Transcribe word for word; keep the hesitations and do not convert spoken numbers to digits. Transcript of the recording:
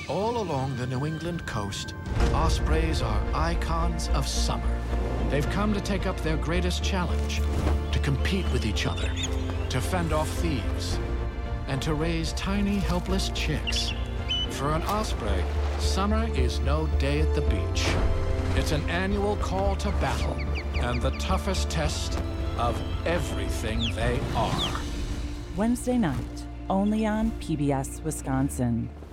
All along the New England coast, ospreys are icons of summer. They've come to take up their greatest challenge, to compete with each other, to fend off thieves, and to raise tiny, helpless chicks. For an osprey, summer is no day at the beach. It's an annual call to battle and the toughest test of everything they are. Wednesday night, only on P B S Wisconsin.